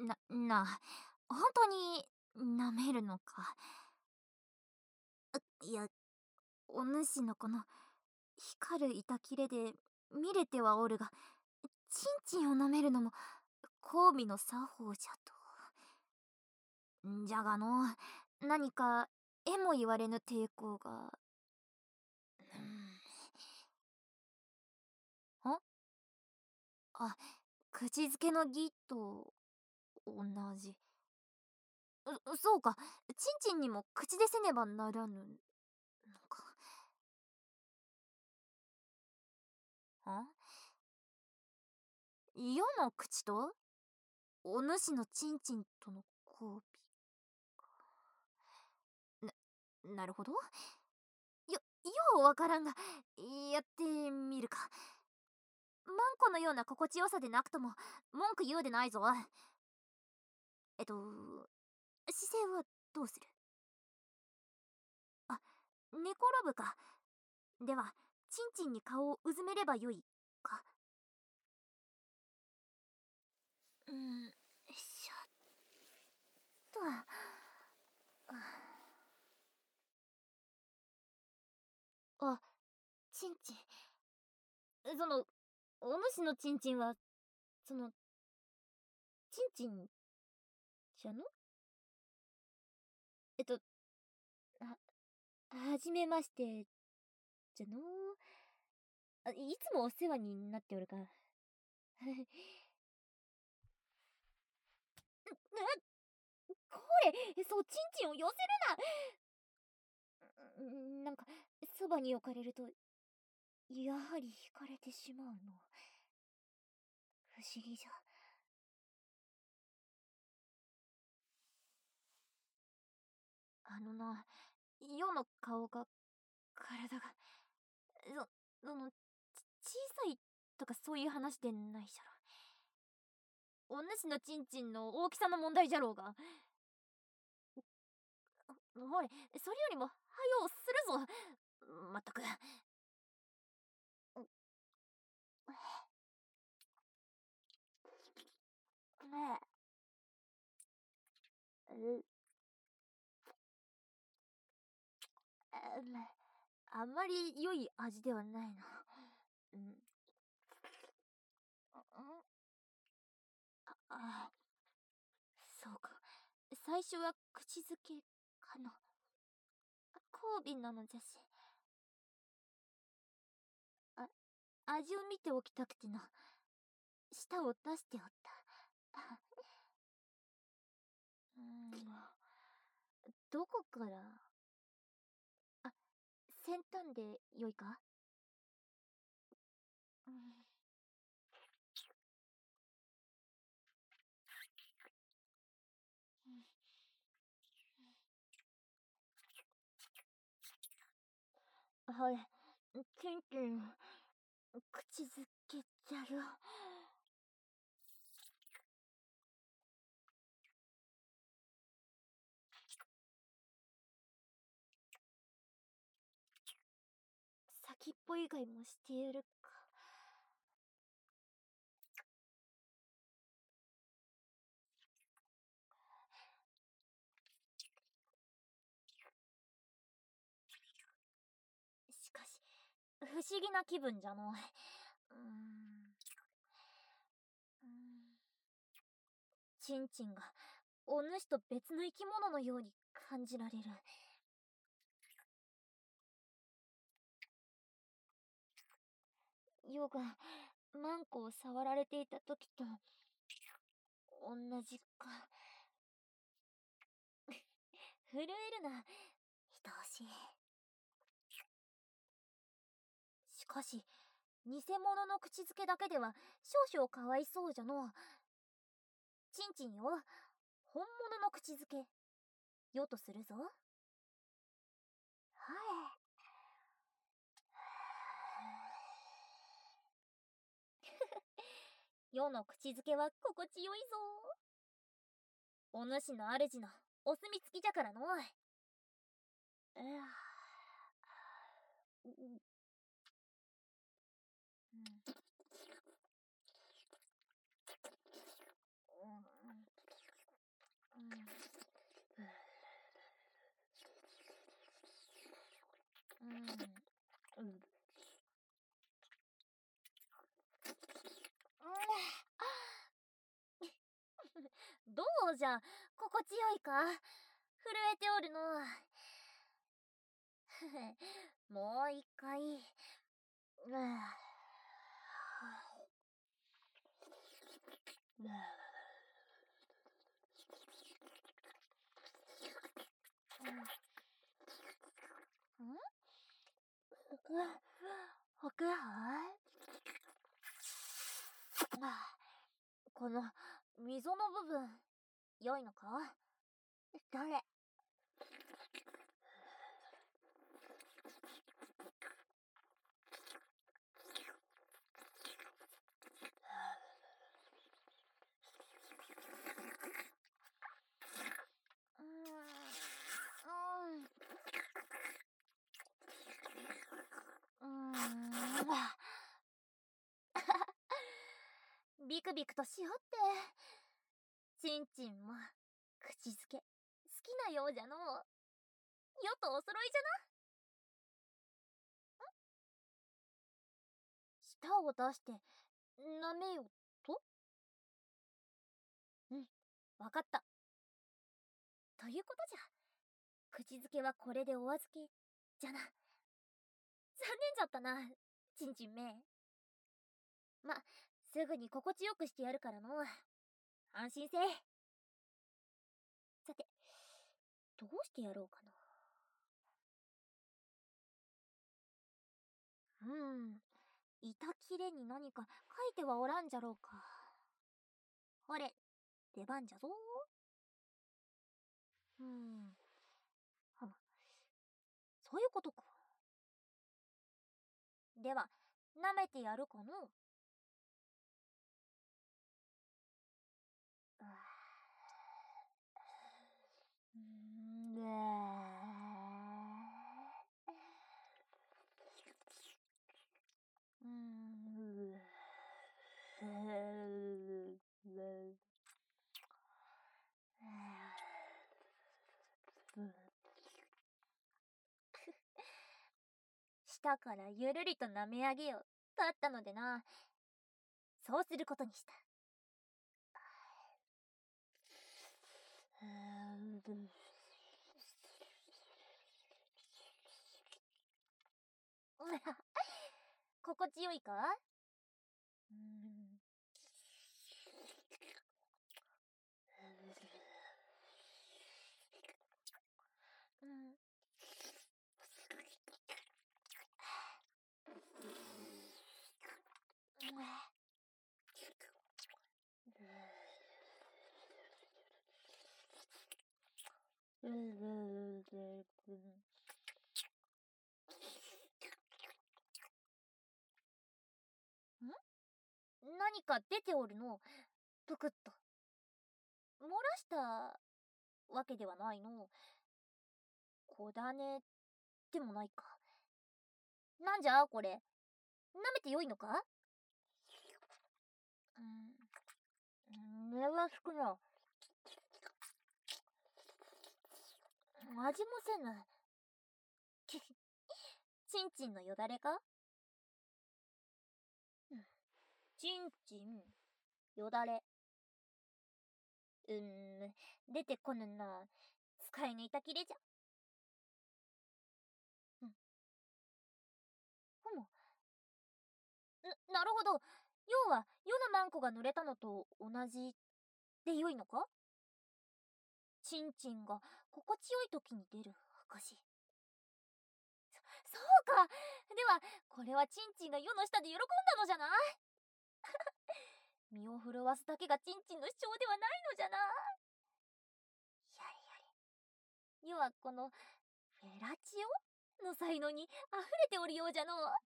本当に舐めるのか。いや、お主のこの光る板切れで見れてはおるが、ちんちんを舐めるのも交尾の作法じゃと。じゃがの、何かえも言われぬ抵抗が。んあ、口づけの儀と同じ。そうか、ちんちんにも口でせねばならぬのか。世の口とお主のちんちんとの交尾。なるほど。ようわからんが、やってみるか。マンコのような心地よさでなくとも文句言うでないぞ。姿勢はどうする？あ、寝転ぶか。では、ちんちんに顔をうずめればよいか。よいしょっと。あ、ちんちん。お主のちんちんは、その、ちんちんじゃの？えっと、は、はじめまして、じゃの。いつもお世話になっておるか。これ、そう、ちんちんを寄せるな。なんか、そばに置かれると、やはり惹かれてしまうの。不思議じゃ。あのな、世の顔が、体が、小さいとかそういう話でないじゃろ。お主のちんちんの大きさの問題じゃろうが。ほれ、それよりも、はようするぞ。まったく。ねえ、あんまり良い味ではないな。うん。あ、そうか。最初は口づけかの。交尾なのじゃし。あ、味を見ておきたくてな。舌を出しておった。うーん。どこから、あ、先端でよいか？うん。はい。キンキン、口づけじゃろ。先っぽ以外もしてやるか。しかし、不思議な気分じゃの。ちんちんが、お主と別の生き物のように感じられる。ヨが、マンコを触られていた時と、同じか。震えるな、愛おしい。しかし、偽物の口づけだけでは少々かわいそうじゃの。ちんちんよ、本物の口づけ、よとするぞ。はい。世の口づけは心地よいぞ。お主の主のお墨付きじゃからの。うん。 うじゃ、心地よいか？震えておるの。もう一回。この溝の部分、良いのか？どれ？ビクビクとしよって。ちんちんも口づけ好きなようじゃのう。よとおそろいじゃな。舌を出して舐めよと。わかった。ということじゃ。口づけはこれでお預けじゃな。残念じゃったな、ちんちんめ。すぐに心地よくしてやるからの。安心せえ。さて、どうしてやろうかな。板切れに何か書いてはおらんじゃろうか。ほれ、出番じゃぞ。そういうことか。では、舐めてやるかの。下からゆるりと舐め上げようとあったのでな。そうすることにした。心地よいか？何か出ておるの。ぷくっと。漏らしたわけではないの。小種でもないか。なんじゃこれ。舐めてよいのか？よろしくな。味もせぬ。ちんちんのよだれか？ちんちん、よだれ。出てこぬな。使い抜いたきれじゃ。なるほど。要は、世のマンコが濡れたのと同じでよいのか？ちんちんが心地よい時に出る証。そうか。では、これはちんちんが世の下で喜んだのじゃな。身を震わすだけがちんちんの主張ではないのじゃな。やれやれ。世はこのフェラチオの才能に溢れておるようじゃの。いや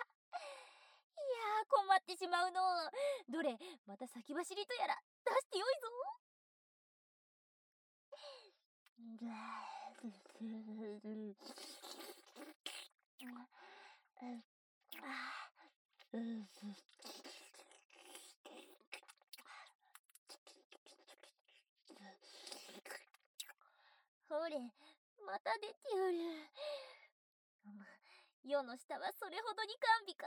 ー、困ってしまうの。どれ、また先走りとやら出してよいぞ。ほれ、また出ておる。世の下はそれほどに甘美か？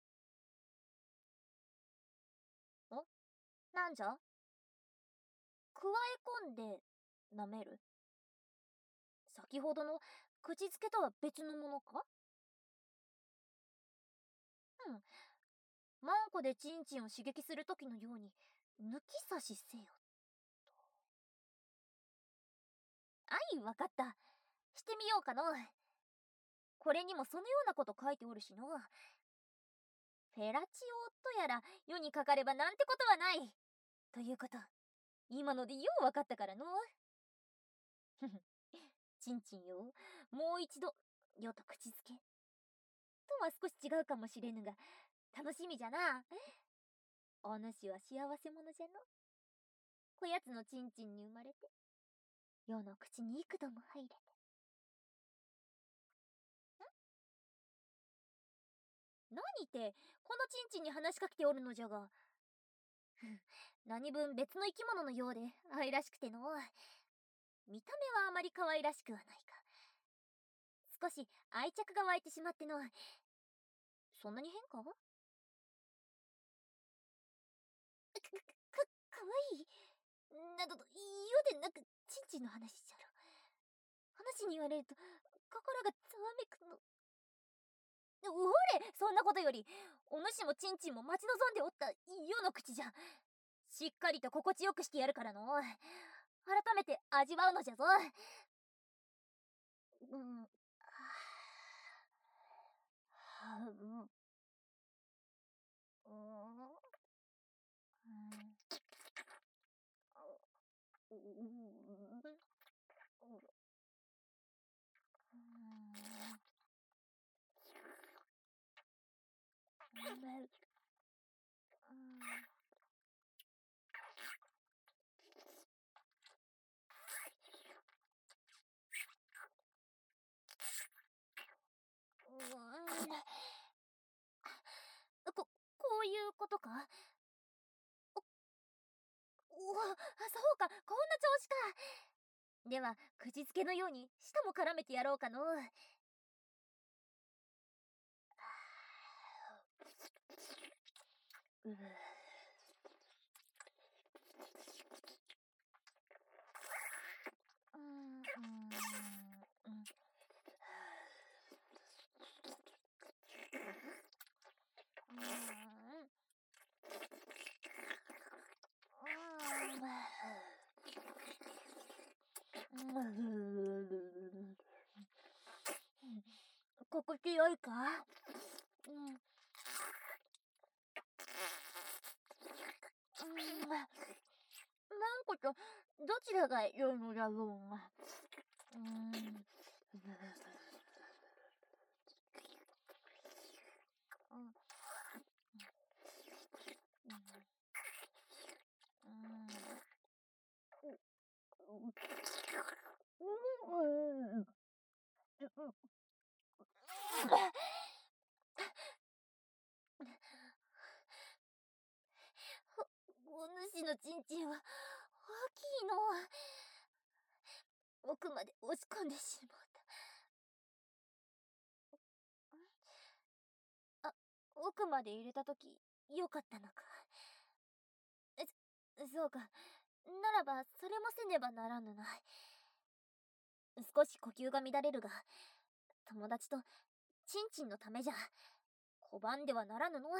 なんじゃ？ 加え込んで舐める？先ほどの口づけとは別のものか？うん。マンコでチンチンを刺激するときのように、抜き差しせよ。あい、わかった。してみようかの。これにもそのようなこと書いておるしの。フェラチオとやら世にかかればなんてことはない。ということ、今のでようわかったからの。ふふ、チンチンよ、もう一度、よと口づけ。とは少し違うかもしれぬが、楽しみじゃな。お主は幸せ者じゃの。こやつのチンチンに生まれて、世の口に幾度も入れて。何って、このチンチンに話しかけておるのじゃが。何分別の生き物のようで愛らしくての。見た目はあまり可愛らしくはないか。少し愛着が湧いてしまっての。そんなに変か？かわいいなどと言うでなく、チンチンの話じゃろ。話に言われると心がざわめくの。おれ、そんなことよりお主もチンチンも待ち望んでおった世の口じゃ。しっかりと心地よくしてやるからの。改めて味わうのじゃぞ。うん。うん。こういうことか？そうか、こんな調子か。では、口づけのように舌も絡めてやろうかの。ううん心地よいか？マンコとどちらが良いのだろうが。お主のチンチンは大きいの。奥まで押し込んでしまった。奥まで入れたときよかったのか。そうか。ならばそれもせねばならぬな。少し呼吸が乱れるが、友達とチンチンのためじゃ拒んではならぬの。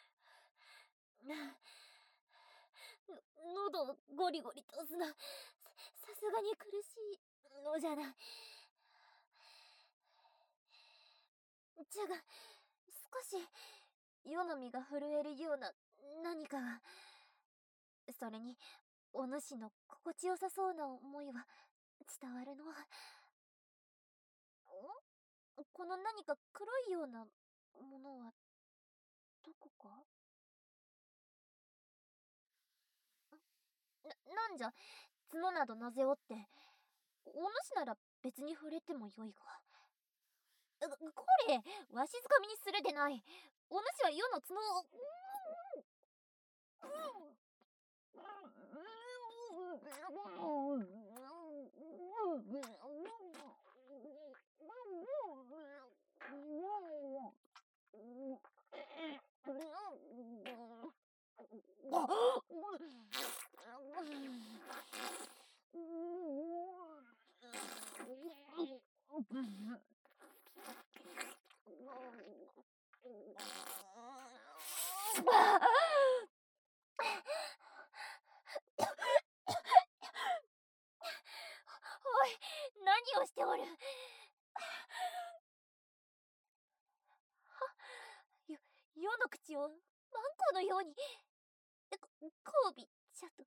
喉をゴリゴリとすな。 さすがに苦しいのじゃない。じゃが、少し世の身が震えるような何かが。それに、お主の心地よさそうな思いは伝わるの。この何か黒いようなものはどこか。なんじゃ、角などなぜおって。お主なら別に触れてもよいが。これ、わしづかみにするでない。お主は世の角を。おい、何をしておる。世の口をマンコのように交尾じゃと。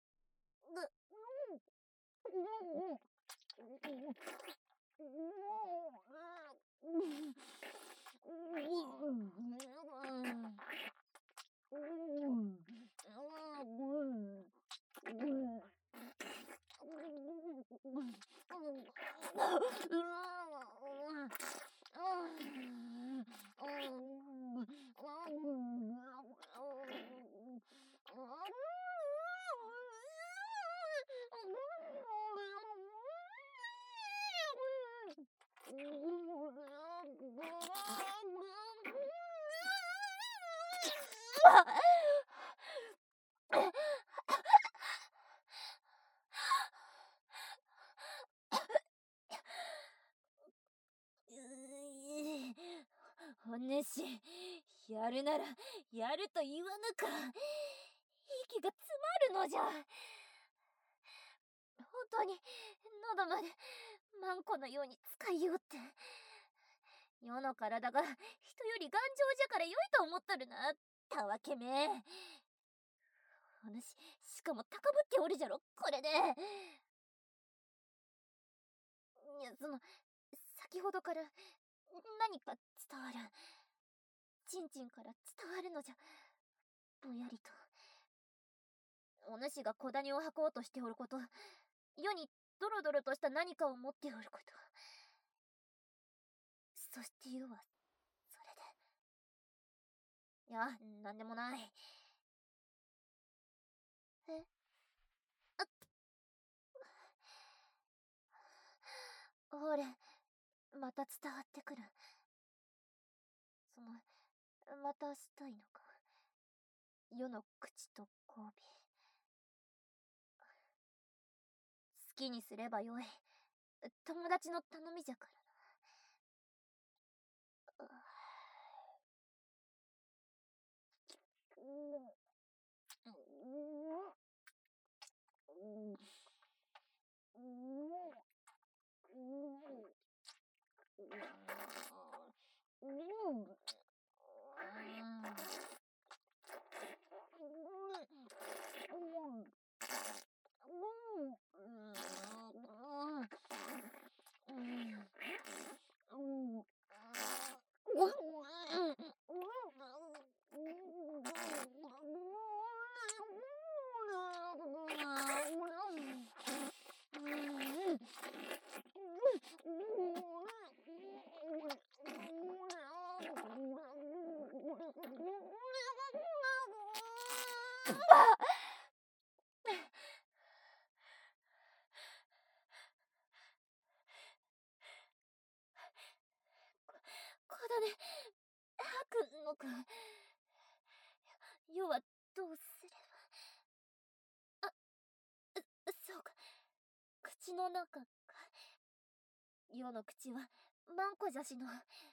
お主、やるならやると言わぬか。息が詰まるのじゃ。本当に喉までマンコのように使いようって。世の体が人より頑丈じゃから良いと思っとるな、たわけめ。お主、しかも高ぶっておるじゃろ、これで。いや、先ほどから何か伝わる。ちんちんから伝わるのじゃ。ぼやりと。お主が小谷を履こうとしておること、世にドロドロとした何かを持っておること。そして世は、それで。いや、なんでもない。えほれ、また伝わってくる。またしたいのか。世の口と交尾。好きにすればよい。友達の頼みじゃからな。こだね、吐くのか。世はどうすれば。そうか。口の中か。世の口はマンコじゃしの。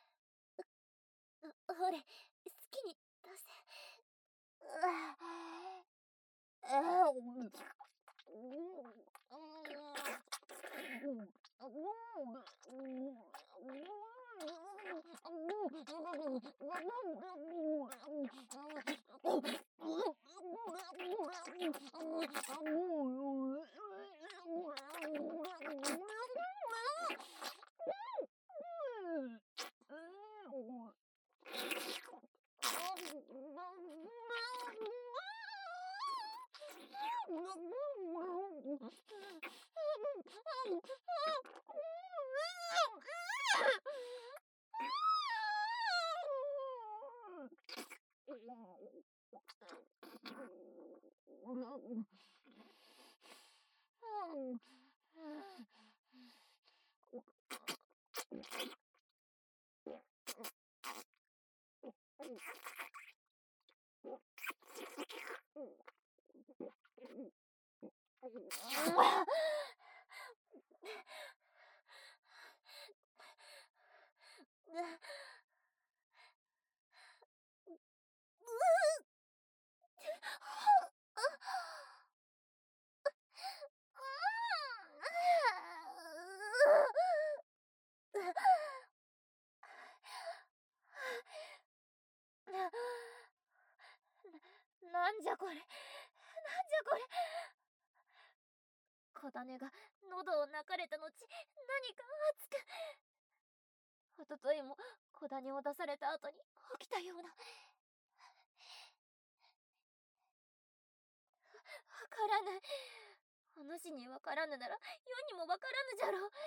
ほれ、好きに出せ。 なんじゃこれ、なんじゃこれ。小種が喉を泣かれた後、何か熱く。おとといも小種を出された後に起きたような。わからぬ。お主にわからぬなら世にもわからぬじゃろう。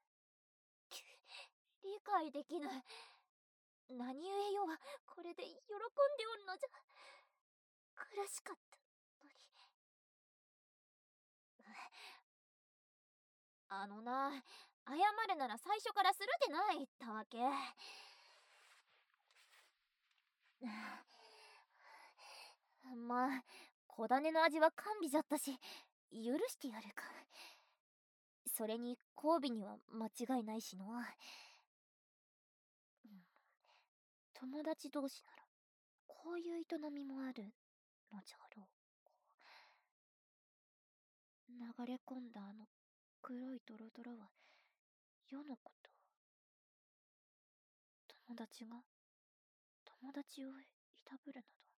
理解できぬ。何故世はこれで喜んでおるのじゃ。苦しかったのに。あのな、謝るなら最初からするでないったわけ。まあ、小種の味は甘美じゃったし、許してやるか。それに交尾には間違いないしの。友達同士なら、こういう営みもあるのじゃろう。流れ込んだあの黒いドロドロは世のこと。友達が友達をいたぶるなど。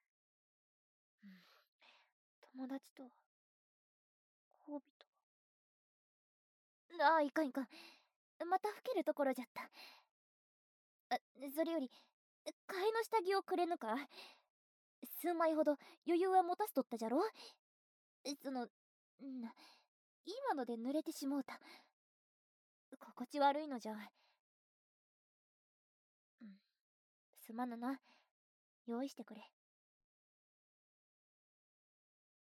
友達とは交尾とは。ああ、いかんいかん。また老けるところじゃった。それより替えの下着をくれぬか。数枚ほど余裕は持たせとったじゃろ。今ので濡れてしもうた。心地悪いのじゃ。すまぬな。用意してくれ。